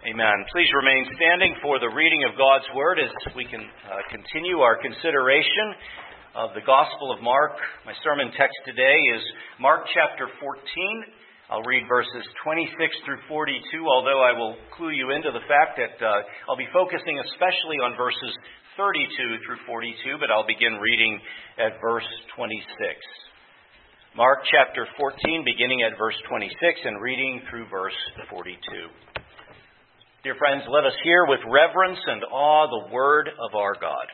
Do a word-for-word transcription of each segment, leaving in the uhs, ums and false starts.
Amen. Please remain standing for the reading of God's Word as we can uh, continue our consideration of the Gospel of Mark. My sermon text today is Mark chapter fourteen. I'll read verses twenty-six through forty-two, although I will clue you into the fact that uh, I'll be focusing especially on verses thirty-two through forty-two, but I'll begin reading at verse twenty-six. Mark chapter fourteen, beginning at verse twenty-six and reading through verse forty-two. Dear friends, let us hear with reverence and awe the word of our God.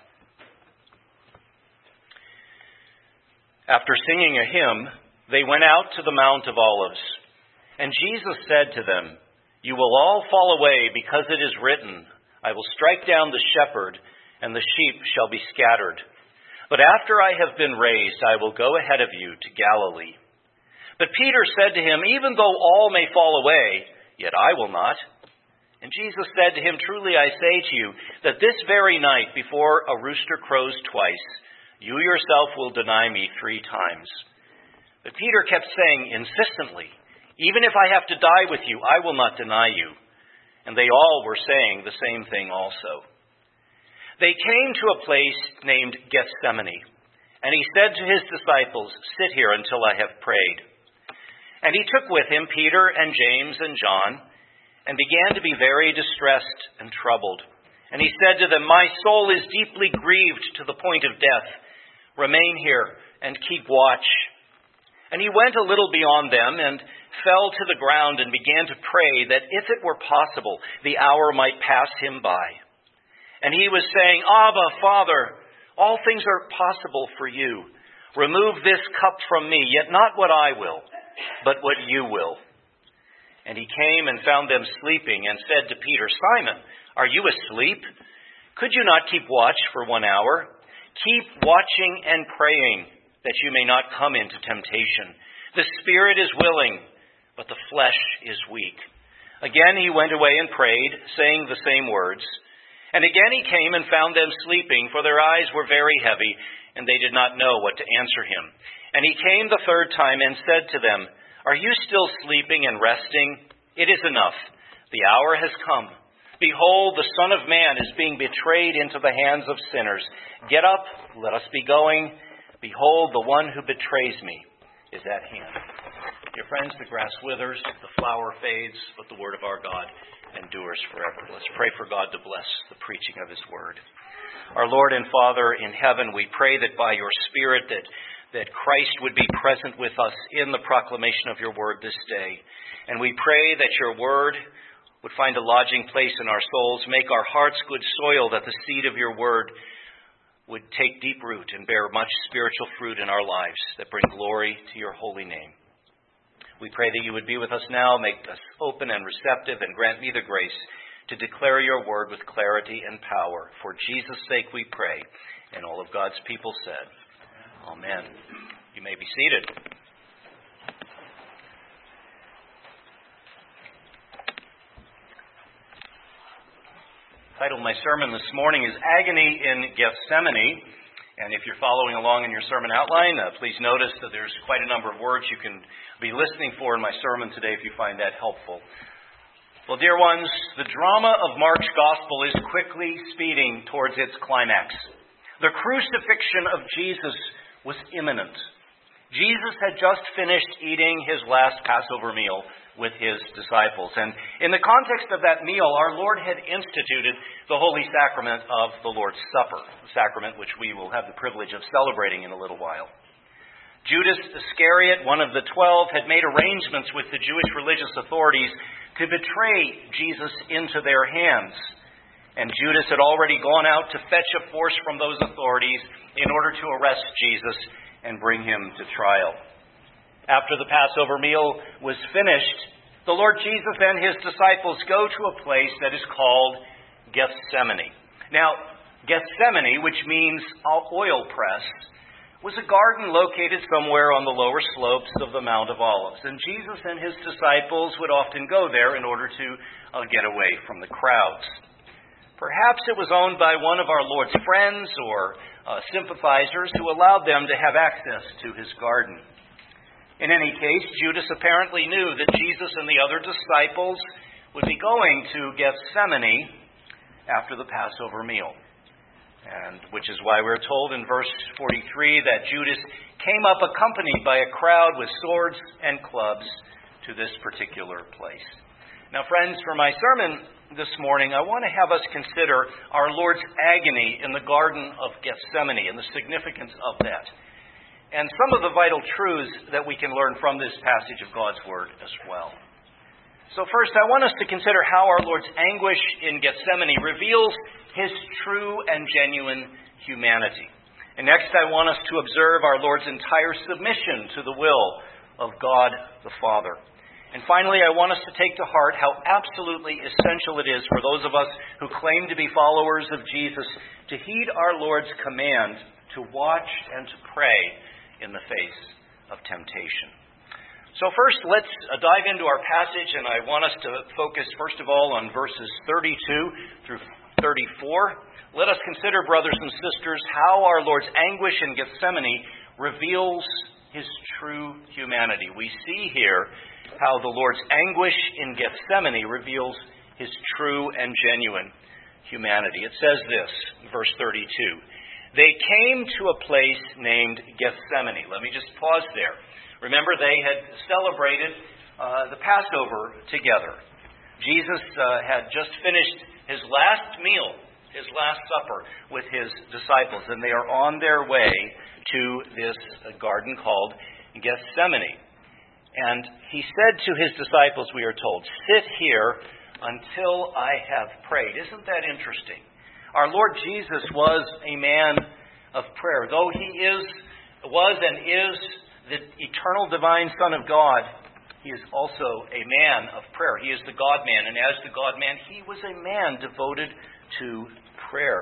After singing a hymn, they went out to the Mount of Olives. And Jesus said to them, "You will all fall away because it is written, I will strike down the shepherd, and the sheep shall be scattered. But after I have been raised, I will go ahead of you to Galilee." But Peter said to him, "Even though all may fall away, yet I will not." And Jesus said to him, "Truly I say to you, that this very night, before a rooster crows twice, you yourself will deny me three times." But Peter kept saying insistently, "Even if I have to die with you, I will not deny you." And they all were saying the same thing also. They came to a place named Gethsemane, and he said to his disciples, "Sit here until I have prayed." And he took with him Peter and James and John, and began to be very distressed and troubled. And he said to them, "My soul is deeply grieved to the point of death. Remain here and keep watch." And he went a little beyond them and fell to the ground and began to pray that if it were possible, the hour might pass him by. And he was saying, "Abba, Father, all things are possible for you. Remove this cup from me, yet not what I will, but what you will." And he came and found them sleeping and said to Peter, "Simon, are you asleep? Could you not keep watch for one hour? Keep watching and praying, that you may not come into temptation. The spirit is willing, but the flesh is weak." Again he went away and prayed, saying the same words. And again he came and found them sleeping, for their eyes were very heavy, and they did not know what to answer him. And he came the third time and said to them, "Are you still sleeping and resting? It is enough. The hour has come. Behold, the Son of Man is being betrayed into the hands of sinners. Get up, let us be going. Behold, the one who betrays me is at hand." Dear friends, the grass withers, the flower fades, but the word of our God endures forever. Let's pray for God to bless the preaching of his word. Our Lord and Father in heaven, we pray that by your Spirit that that Christ would be present with us in the proclamation of your word this day. And we pray that your word would find a lodging place in our souls, make our hearts good soil, that the seed of your word would take deep root and bear much spiritual fruit in our lives that bring glory to your holy name. We pray that you would be with us now, make us open and receptive, and grant me the grace to declare your word with clarity and power. For Jesus' sake we pray. And all of God's people said, Amen. You may be seated. The title of my sermon this morning is Agony in Gethsemane. And if you're following along in your sermon outline, uh, please notice that there's quite a number of words you can be listening for in my sermon today if you find that helpful. Well, dear ones, the drama of Mark's gospel is quickly speeding towards its climax. The crucifixion of Jesus was imminent. Jesus had just finished eating his last Passover meal with his disciples. And in the context of that meal, our Lord had instituted the holy sacrament of the Lord's Supper, a sacrament which we will have the privilege of celebrating in a little while. Judas Iscariot, one of the twelve, had made arrangements with the Jewish religious authorities to betray Jesus into their hands. And Judas had already gone out to fetch a force from those authorities in order to arrest Jesus and bring him to trial. After the Passover meal was finished, the Lord Jesus and his disciples go to a place that is called Gethsemane. Now, Gethsemane, which means oil press, was a garden located somewhere on the lower slopes of the Mount of Olives. And Jesus and his disciples would often go there in order to uh, get away from the crowds. Perhaps it was owned by one of our Lord's friends or uh, sympathizers who allowed them to have access to his garden. In any case, Judas apparently knew that Jesus and the other disciples would be going to Gethsemane after the Passover meal. And which is why we're told in verse forty-three that Judas came up accompanied by a crowd with swords and clubs to this particular place. Now, friends, for my sermon this morning, I want to have us consider our Lord's agony in the Garden of Gethsemane and the significance of that, and some of the vital truths that we can learn from this passage of God's Word as well. So first, I want us to consider how our Lord's anguish in Gethsemane reveals His true and genuine humanity. And next, I want us to observe our Lord's entire submission to the will of God the Father. And finally, I want us to take to heart how absolutely essential it is for those of us who claim to be followers of Jesus to heed our Lord's command to watch and to pray in the face of temptation. So first, let's dive into our passage, and I want us to focus, first of all, on verses thirty-two through thirty-four. Let us consider, brothers and sisters, how our Lord's anguish in Gethsemane reveals His true humanity. We see here how the Lord's anguish in Gethsemane reveals His true and genuine humanity. It says this, verse thirty-two. They came to a place named Gethsemane. Let me just pause there. Remember, they had celebrated uh, the Passover together. Jesus uh, had just finished his last meal, his last supper with his disciples, and they are on their way to this uh, garden called Gethsemane. And he said to his disciples, we are told, "Sit here until I have prayed." Isn't that interesting? Our Lord Jesus was a man of prayer. Though he is, was and is the eternal divine Son of God, he is also a man of prayer. He is the God-man, and as the God-man, he was a man devoted to prayer.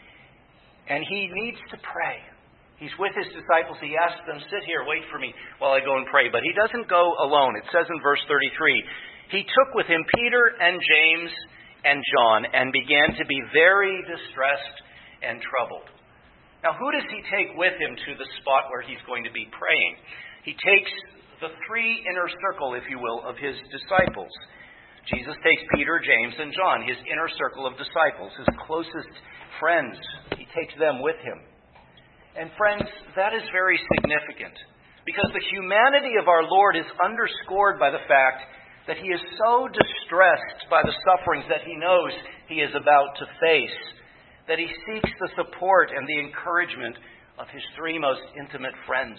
And he needs to pray. He's with his disciples. He asks them, "Sit here, wait for me while I go and pray." But he doesn't go alone. It says in verse thirty-three, he took with him Peter and James and John and began to be very distressed and troubled. Now, who does he take with him to the spot where he's going to be praying? He takes the three inner circle, if you will, of his disciples. Jesus takes Peter, James, and John, his inner circle of disciples, his closest friends. He takes them with him. And friends, that is very significant, because the humanity of our Lord is underscored by the fact that he is so distressed by the sufferings that he knows he is about to face, that he seeks the support and the encouragement of his three most intimate friends.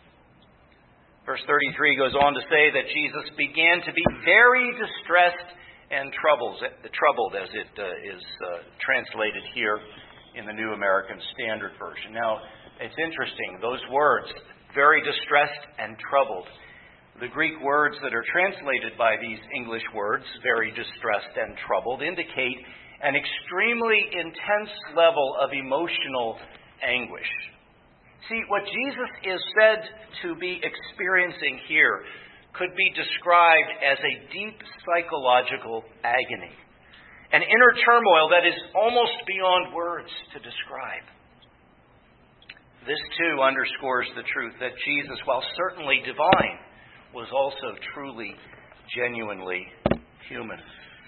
Verse thirty-three goes on to say that Jesus began to be very distressed and troubled, troubled as it uh, is uh, translated here in the New American Standard Version. Now, it's interesting, those words, very distressed and troubled. The Greek words that are translated by these English words, very distressed and troubled, indicate an extremely intense level of emotional anguish. See, what Jesus is said to be experiencing here could be described as a deep psychological agony, an inner turmoil that is almost beyond words to describe. This, too, underscores the truth that Jesus, while certainly divine, was also truly, genuinely human.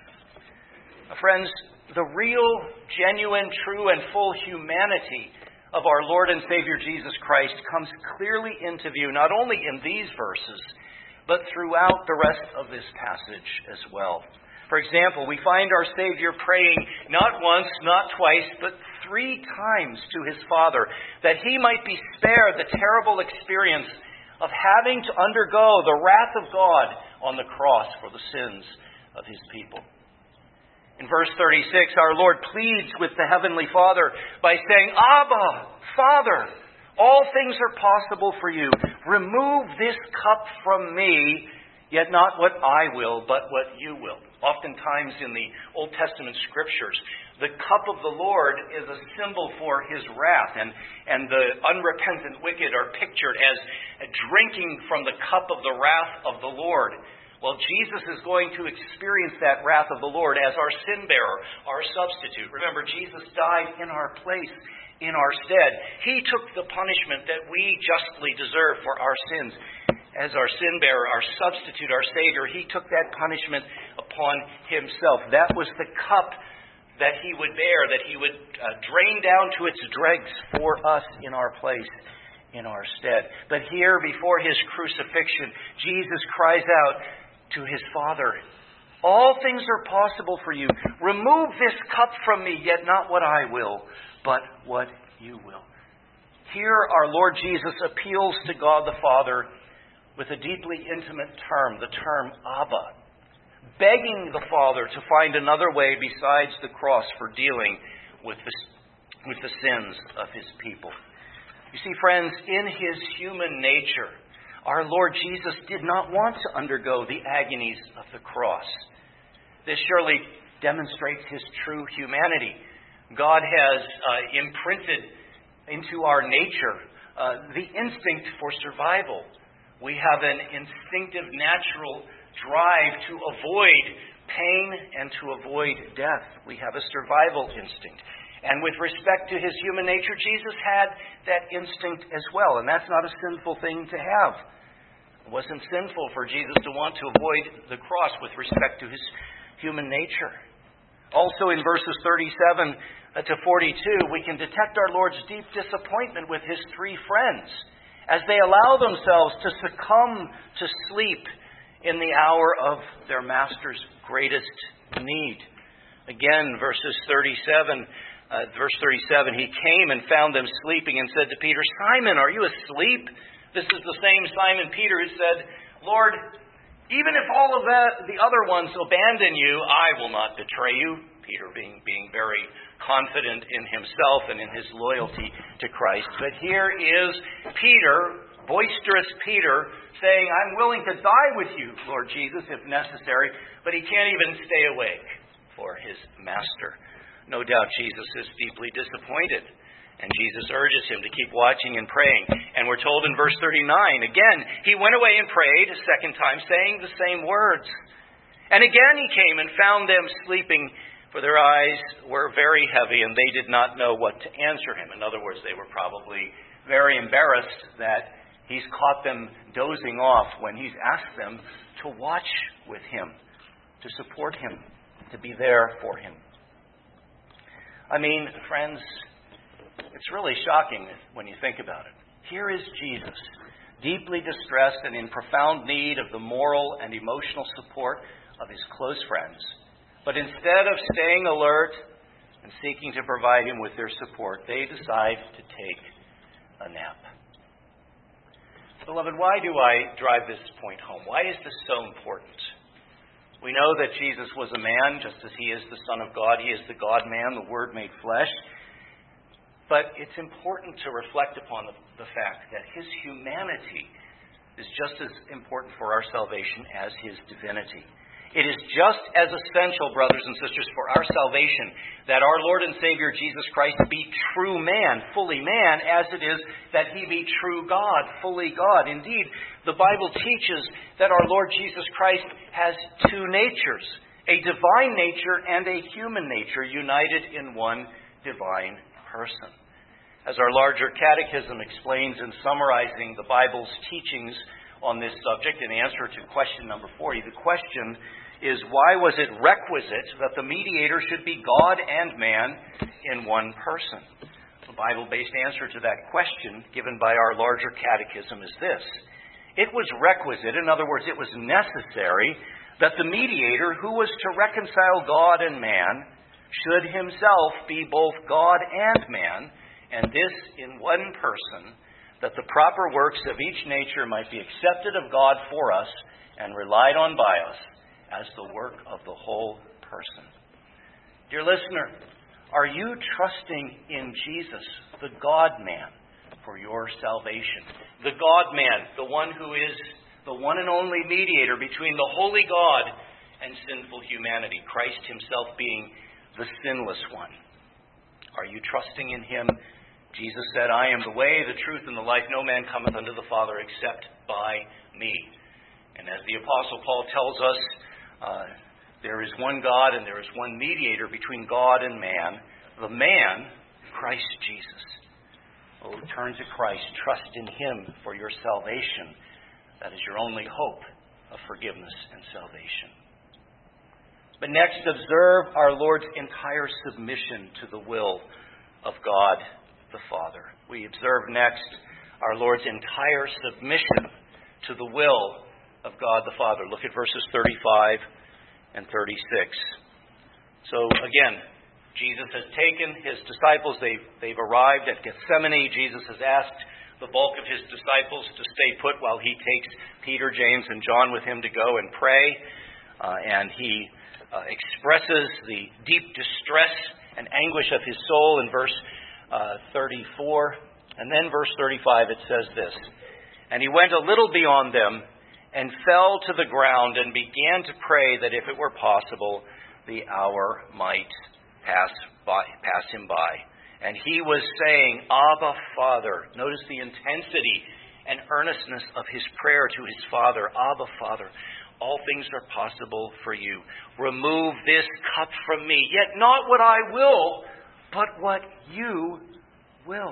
Friends, the real, genuine, true, and full humanity of our Lord and Savior Jesus Christ comes clearly into view, not only in these verses, but throughout the rest of this passage as well. For example, we find our Savior praying not once, not twice, but three times to his Father, that he might be spared the terrible experience of having to undergo the wrath of God on the cross for the sins of his people. In verse thirty-six, our Lord pleads with the Heavenly Father by saying, "Abba, Father, all things are possible for you. Remove this cup from me, yet not what I will, but what you will." Oftentimes in the Old Testament Scriptures, the cup of the Lord is a symbol for his wrath, and, and the unrepentant wicked are pictured as drinking from the cup of the wrath of the Lord. Well, Jesus is going to experience that wrath of the Lord as our sin bearer, our substitute. Remember, Jesus died in our place, in our stead. He took the punishment that we justly deserve for our sins. as our sin bearer, our substitute, our Savior, he took that punishment upon himself. That was the cup that he would bear, that he would uh, drain down to its dregs for us in our place, in our stead. But here, before his crucifixion, Jesus cries out to his Father, "All things are possible for you. Remove this cup from me, yet not what I will, but what you will." Here, our Lord Jesus appeals to God the Father with a deeply intimate term, the term Abba, begging the Father to find another way besides the cross for dealing with the, with the sins of his people. You see, friends, in his human nature, our Lord Jesus did not want to undergo the agonies of the cross. This surely demonstrates his true humanity. God has uh, imprinted into our nature uh, the instinct for survival. We have an instinctive, natural drive to avoid pain and to avoid death. We have a survival instinct. And with respect to his human nature, Jesus had that instinct as well. And that's not a sinful thing to have. It wasn't sinful for Jesus to want to avoid the cross with respect to his human nature. Also in verses thirty-seven to forty-two, we can detect our Lord's deep disappointment with his three friends as they allow themselves to succumb to sleep in the hour of their master's greatest need. Again, verses thirty-seven, uh, verse thirty-seven, he came and found them sleeping and said to Peter, "Simon, are you asleep?" This is the same Simon Peter who said, "Lord, even if all of that, the other ones abandon you, I will not betray you." Peter being, being very confident in himself and in his loyalty to Christ. But here is Peter, boisterous Peter, saying, "I'm willing to die with you, Lord Jesus, if necessary." But he can't even stay awake for his master. No doubt Jesus is deeply disappointed. And Jesus urges him to keep watching and praying. And we're told in verse thirty-nine, again, he went away and prayed a second time, saying the same words. And again he came and found them sleeping, for their eyes were very heavy, and they did not know what to answer him. In other words, they were probably very embarrassed that he's caught them dozing off when he's asked them to watch with him, to support him, to be there for him. I mean, friends, it's really shocking when you think about it. Here is Jesus, deeply distressed and in profound need of the moral and emotional support of his close friends. But instead of staying alert and seeking to provide him with their support, they decide to take a nap. Beloved, why do I drive this point home? Why is this so important? We know that Jesus was a man, just as he is the Son of God. He is the God-man, the Word made flesh. But it's important to reflect upon the, the fact that his humanity is just as important for our salvation as his divinity. It is just as essential, brothers and sisters, for our salvation that our Lord and Savior Jesus Christ be true man, fully man, as it is that he be true God, fully God. Indeed, the Bible teaches that our Lord Jesus Christ has two natures, a divine nature and a human nature united in one divine person. As our larger catechism explains in summarizing the Bible's teachings on this subject in answer to question number forty, the question is, why was it requisite that the mediator should be God and man in one person? The Bible-based answer to that question, given by our larger catechism, is this. It was requisite, in other words, it was necessary, that the mediator who was to reconcile God and man should himself be both God and man, and this in one person, that the proper works of each nature might be accepted of God for us and relied on by us as the work of the whole person. Dear listener, are you trusting in Jesus, the God-man, for your salvation? The God-man, the one who is the one and only mediator between the holy God and sinful humanity, Christ himself being the sinless one. Are you trusting in him? Jesus said, "I am the way, the truth, and the life. No man cometh unto the Father except by me." And as the Apostle Paul tells us, uh, there is one God and there is one mediator between God and man, the man, Christ Jesus. Oh, turn to Christ. Trust in him for your salvation. That is your only hope of forgiveness and salvation. But next, observe our Lord's entire submission to the will of God the Father. We observe next our Lord's entire submission to the will of God the Father. Look at verses thirty-five and thirty-six. So again, Jesus has taken his disciples. They've, they've arrived at Gethsemane. Jesus has asked the bulk of his disciples to stay put while he takes Peter, James, and John with him to go and pray. Uh, and he uh, expresses the deep distress and anguish of his soul in verse uh, thirty-four. And then verse thirty-five, it says this: "And he went a little beyond them and fell to the ground and began to pray that if it were possible, the hour might pass by, pass him by. And he was saying, Abba, Father." Notice the intensity and earnestness of his prayer to his Father. "Abba, Father, all things are possible for you. Remove this cup from me. Yet not what I will, but what you will."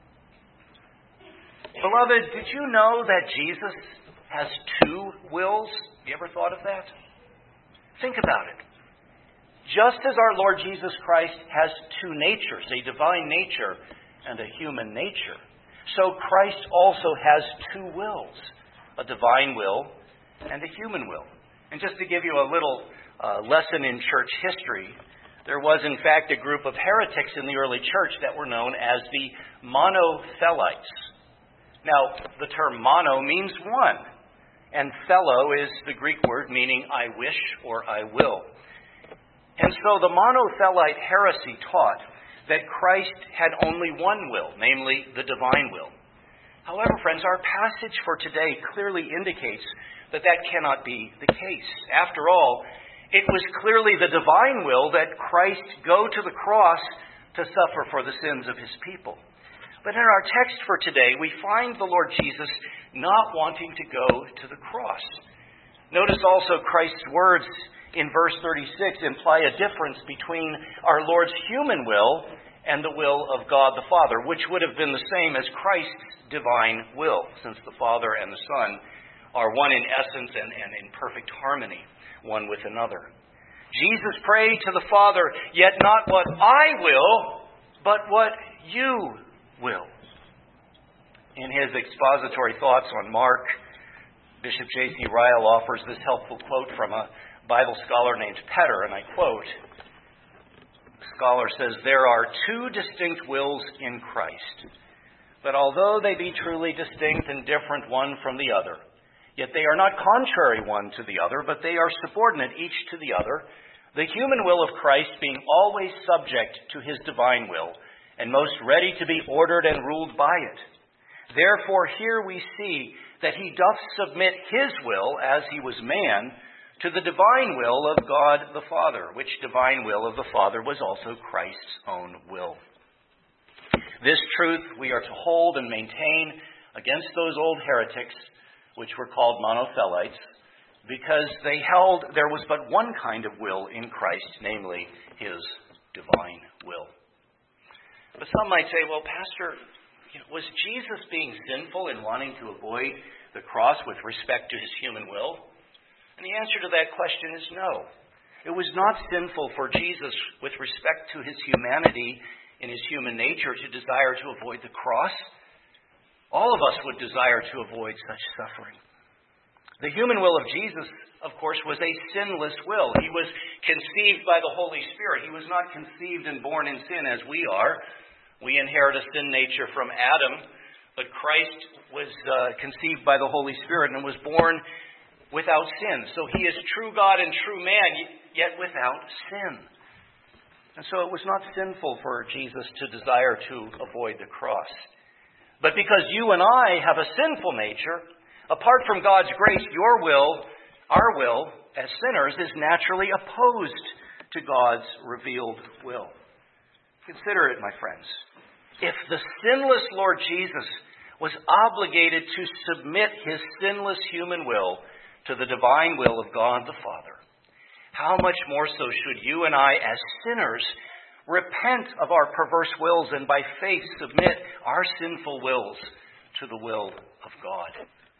Beloved, did you know that Jesus has two wills? You ever thought of that? Think about it. Just as our Lord Jesus Christ has two natures, a divine nature and a human nature, so Christ also has two wills, a divine will and a human will. And just to give you a little uh, lesson in church history, there was in fact a group of heretics in the early church that were known as the Monothelites. Now, the term mono means one, and thelo is the Greek word meaning I wish or I will. And so the Monothelite heresy taught that Christ had only one will, namely the divine will. However, friends, our passage for today clearly indicates that that cannot be the case. After all, it was clearly the divine will that Christ go to the cross to suffer for the sins of his people. But in our text for today, we find the Lord Jesus not wanting to go to the cross. Notice also Christ's words in verse thirty-six imply a difference between our Lord's human will and the will of God the Father, which would have been the same as Christ's divine will, since the Father and the Son are one in essence and, and in perfect harmony, one with another. Jesus prayed to the Father, "Yet not what I will, but what you will." In his expository thoughts on Mark, Bishop J C Ryle offers this helpful quote from a Bible scholar named Petter, and I quote, the scholar says, "There are two distinct wills in Christ, but although they be truly distinct and different one from the other, yet they are not contrary one to the other, but they are subordinate each to the other, the human will of Christ being always subject to his divine will, and most ready to be ordered and ruled by it. Therefore here we see that he doth submit his will, as he was man, to the divine will of God the Father, which divine will of the Father was also Christ's own will. This truth we are to hold and maintain against those old heretics, which were called Monothelites, because they held there was but one kind of will in Christ, namely his divine will. But some might say, well, Pastor, you know, was Jesus being sinful in wanting to avoid the cross with respect to his human will? And the answer to that question is no. It was not sinful for Jesus, with respect to his humanity in his human nature, to desire to avoid the cross. All of us would desire to avoid such suffering. The human will of Jesus, of course, was a sinless will. He was conceived by the Holy Spirit. He was not conceived and born in sin as we are. We inherit a sin nature from Adam, but Christ was uh, conceived by the Holy Spirit and was born without sin. So he is true God and true man, yet without sin. And so it was not sinful for Jesus to desire to avoid the cross. But because you and I have a sinful nature, apart from God's grace, your will, our will, as sinners, is naturally opposed to God's revealed will. Consider it, my friends. If the sinless Lord Jesus was obligated to submit his sinless human will to the divine will of God the Father, how much more so should you and I, as sinners, repent of our perverse wills and by faith submit our sinful wills to the will of God?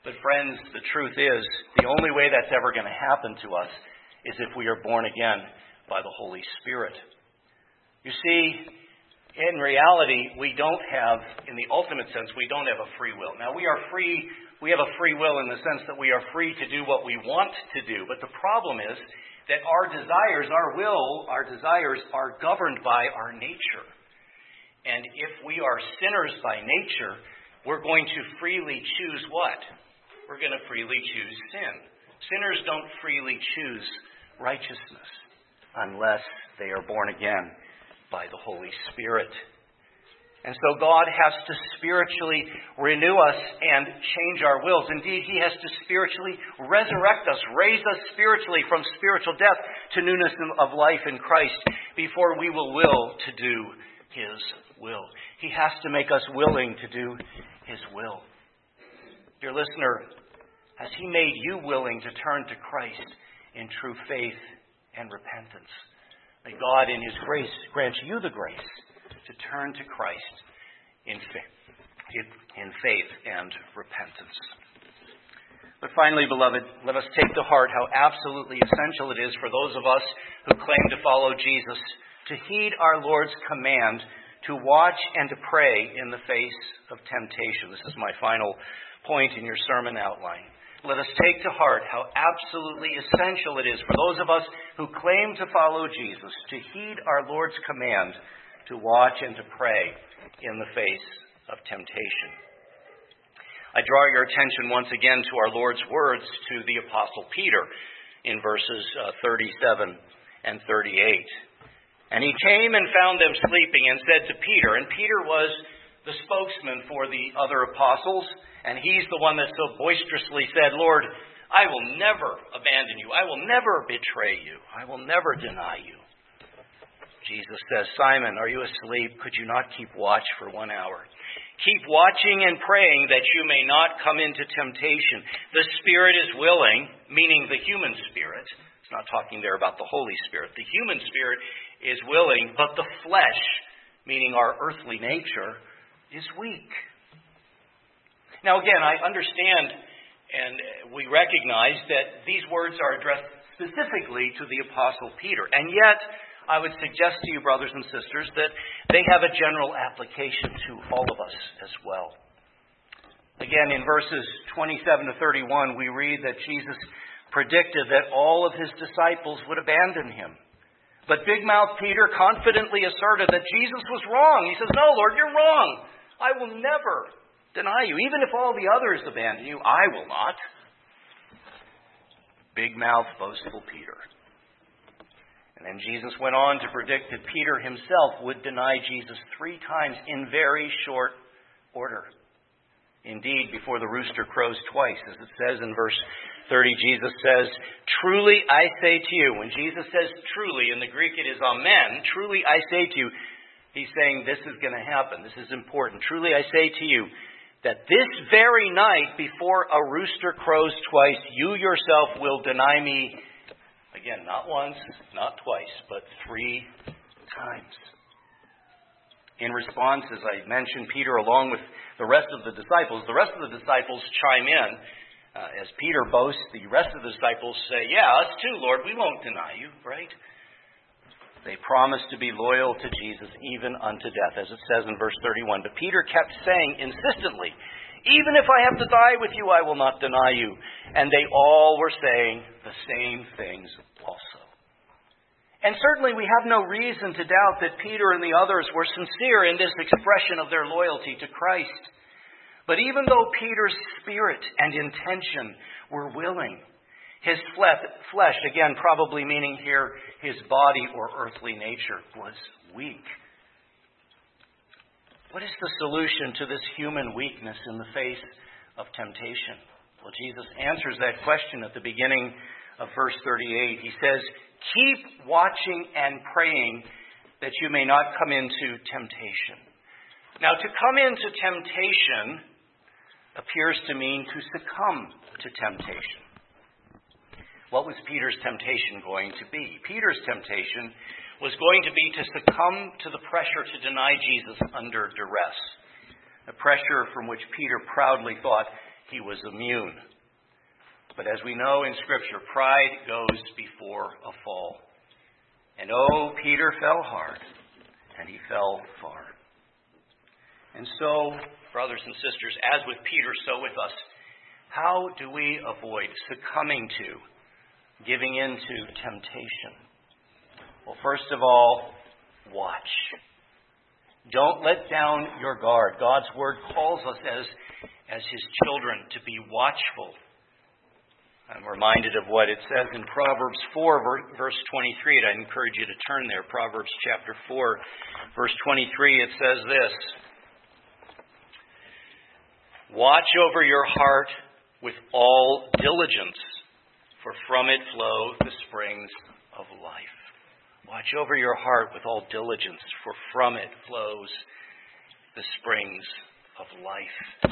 But friends, the truth is, the only way that's ever going to happen to us is if we are born again by the Holy Spirit. You see, in reality, we don't have, in the ultimate sense, we don't have a free will. Now, we are free, we have a free will in the sense that we are free to do what we want to do. But the problem is that our desires, our will, our desires are governed by our nature. And if we are sinners by nature, we're going to freely choose what? We're going to freely choose sin. Sinners don't freely choose righteousness unless they are born again by the Holy Spirit. And so God has to spiritually renew us and change our wills. Indeed, He has to spiritually resurrect us, raise us spiritually from spiritual death to newness of life in Christ before we will will to do His will. He has to make us willing to do His will. Dear listener, has He made you willing to turn to Christ in true faith and repentance? May God in His grace grant you the grace to turn to Christ in faith, in faith and repentance. But finally, beloved, let us take to heart how absolutely essential it is for those of us who claim to follow Jesus to heed our Lord's command to watch and to pray in the face of temptation. This is my final point in your sermon outline. Let us take to heart how absolutely essential it is for those of us who claim to follow Jesus to heed our Lord's command to watch and to pray in the face of temptation. I draw your attention once again to our Lord's words to the Apostle Peter in verses uh, thirty-seven and thirty-eight. And he came and found them sleeping and said to Peter, and Peter was the spokesman for the other apostles, and he's the one that so boisterously said, Lord, I will never abandon you. I will never betray you. I will never deny you. Jesus says, Simon, are you asleep? Could you not keep watch for one hour? Keep watching and praying that you may not come into temptation. The spirit is willing, meaning the human spirit. It's not talking there about the Holy Spirit. The human spirit is willing, but the flesh, meaning our earthly nature, is weak. Now again, I understand and we recognize that these words are addressed specifically to the Apostle Peter. And yet, I would suggest to you, brothers and sisters, that they have a general application to all of us as well. Again, in verses twenty-seven to thirty-one, we read that Jesus predicted that all of His disciples would abandon Him. But big-mouthed Peter confidently asserted that Jesus was wrong. He says, no, Lord, you're wrong. I will never deny you. Even if all the others abandon you, I will not. Big-mouthed, boastful Peter. And then Jesus went on to predict that Peter himself would deny Jesus three times in very short order. Indeed, before the rooster crows twice, as it says in verse thirty, Jesus says, truly I say to you, when Jesus says truly, in the Greek it is amen, truly I say to you, He's saying this is going to happen, this is important. Truly I say to you, that this very night before a rooster crows twice, you yourself will deny me. Again, not once, not twice, but three times. In response, as I mentioned, Peter, along with the rest of the disciples, the rest of the disciples chime in. Uh, as Peter boasts, the rest of the disciples say, yeah, us too, Lord, we won't deny you, right? They promised to be loyal to Jesus even unto death, as it says in verse thirty-one. But Peter kept saying insistently, even if I have to die with you, I will not deny you. And they all were saying the same things also. And certainly we have no reason to doubt that Peter and the others were sincere in this expression of their loyalty to Christ. But even though Peter's spirit and intention were willing, his flesh, again probably meaning here his body or earthly nature, was weak. What is the solution to this human weakness in the face of temptation? Well, Jesus answers that question at the beginning of verse thirty-eight. He says, keep watching and praying that you may not come into temptation. Now, to come into temptation appears to mean to succumb to temptation. What was Peter's temptation going to be? Peter's temptation was going to be to succumb to the pressure to deny Jesus under duress. A pressure from which Peter proudly thought he was immune. But as we know in Scripture, pride goes before a fall. And oh, Peter fell hard, and he fell far. And so, brothers and sisters, as with Peter, so with us, how do we avoid succumbing to, giving in to temptation? Well, first of all, watch. Don't let down your guard. God's Word calls us as, as His children to be watchful. I'm reminded of what it says in Proverbs four, verse twenty-three, and I encourage you to turn there. Proverbs chapter four, verse twenty-three, it says this: "Watch over your heart with all diligence, for from it flow the springs of life." Watch over your heart with all diligence, for from it flows the springs of life.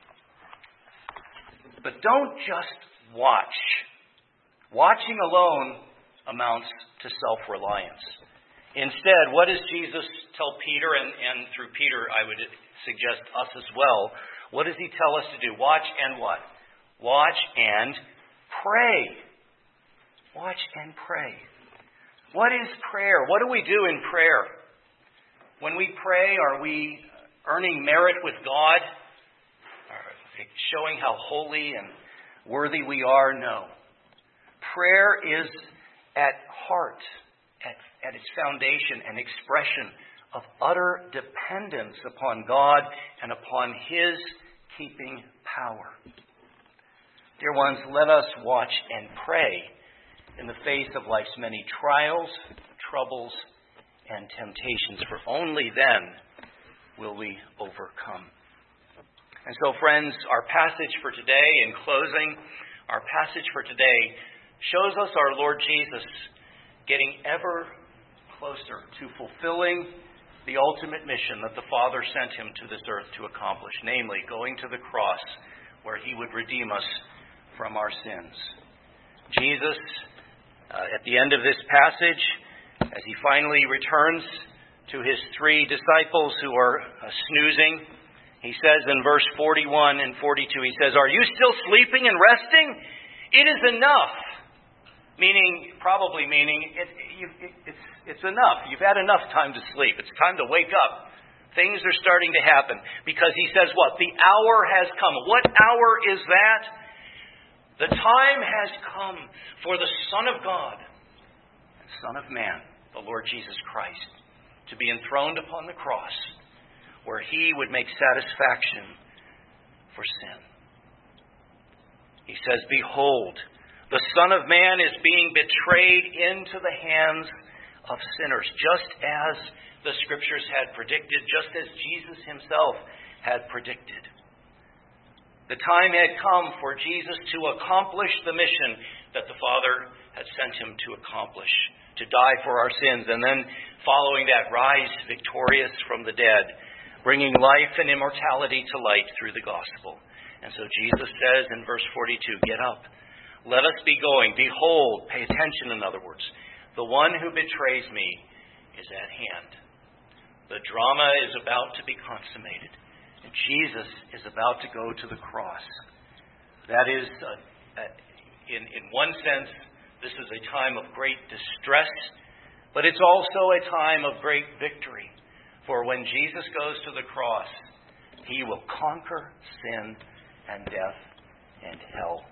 But don't just watch. Watching alone amounts to self-reliance. Instead, what does Jesus tell Peter, and, and through Peter I would suggest us as well, what does he tell us to do? Watch and what? Watch and pray. Watch and pray. What is prayer? What do we do in prayer? When we pray, are we earning merit with God? Showing how holy and worthy we are? No. Prayer is at heart, at, at its foundation, an expression of utter dependence upon God and upon His keeping power. Dear ones, let us watch and pray in the face of life's many trials, troubles, and temptations, for only then will we overcome. And so, friends, our passage for today, in closing, our passage for today shows us our Lord Jesus getting ever closer to fulfilling the ultimate mission that the Father sent Him to this earth to accomplish, namely, going to the cross where He would redeem us from our sins. Jesus, uh, at the end of this passage, as He finally returns to His three disciples who are uh, snoozing, He says in verse forty-one and forty-two, He says, "Are you still sleeping and resting? It is enough." Meaning, probably meaning, it, you, it, it's, it's enough. You've had enough time to sleep. It's time to wake up. Things are starting to happen. Because He says what? The hour has come. What hour is that? The time has come for the Son of God and Son of Man, the Lord Jesus Christ, to be enthroned upon the cross, where He would make satisfaction for sin. He says, "Behold, the Son of Man is being betrayed into the hands of sinners," just as the Scriptures had predicted, just as Jesus Himself had predicted. The time had come for Jesus to accomplish the mission that the Father had sent Him to accomplish, to die for our sins, and then following that, rise victorious from the dead, bringing life and immortality to light through the gospel. And so Jesus says in verse forty-two, "Get up, let us be going. Behold," pay attention in other words, "the one who betrays me is at hand." The drama is about to be consummated. And Jesus is about to go to the cross. That is, uh, in, in one sense, this is a time of great distress, but it's also a time of great victory. For when Jesus goes to the cross, He will conquer sin and death and hell.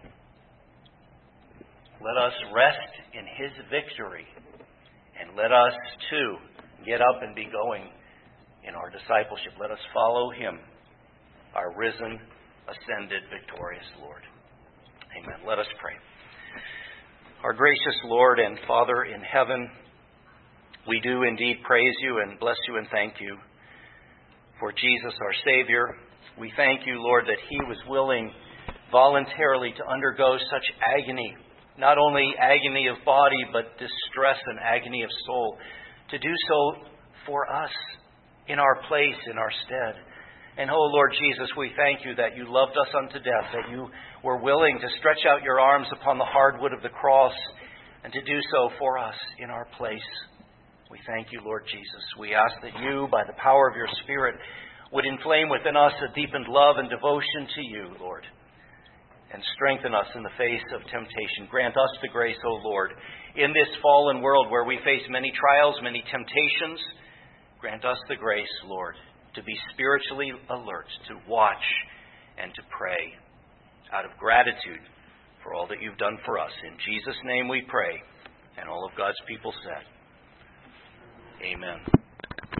Let us rest in His victory, and let us, too, get up and be going in our discipleship. Let us follow Him, our risen, ascended, victorious Lord. Amen. Let us pray. Our gracious Lord and Father in heaven, we do indeed praise You and bless You and thank You for Jesus, our Savior. We thank You, Lord, that He was willing voluntarily to undergo such agony, not only agony of body, but distress and agony of soul, to do so for us, in our place, in our stead. And, oh, Lord Jesus, we thank You that You loved us unto death, that You were willing to stretch out Your arms upon the hard wood of the cross and to do so for us in our place. We thank You, Lord Jesus. We ask that You, by the power of Your Spirit, would inflame within us a deepened love and devotion to You, Lord, and strengthen us in the face of temptation. Grant us the grace, O Lord, in this fallen world where we face many trials, many temptations. Grant us the grace, Lord, to be spiritually alert, to watch and to pray out of gratitude for all that you've done for us. In Jesus' name we pray. And all of God's people said, Amen.